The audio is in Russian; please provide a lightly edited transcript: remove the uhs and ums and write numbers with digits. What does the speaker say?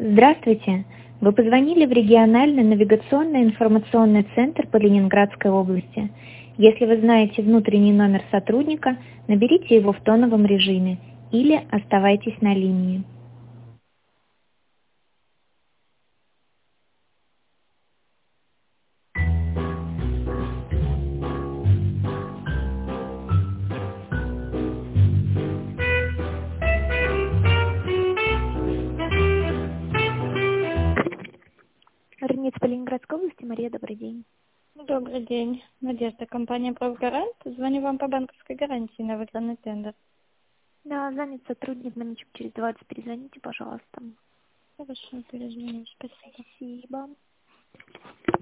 Здравствуйте! Вы позвонили в региональный навигационный информационный центр по Ленинградской области. Если вы знаете внутренний номер сотрудника, наберите его в тоновом режиме или оставайтесь на линии. Рынец по Ленинградской области. Мария, добрый день. Добрый день. Надежда, компания «Правгарант». Звоню вам по банковской гарантии на выигранный тендер. Да, занят сотрудник, минуточку через 20 перезвоните, пожалуйста. Хорошо, перезвоню. Спасибо. Спасибо.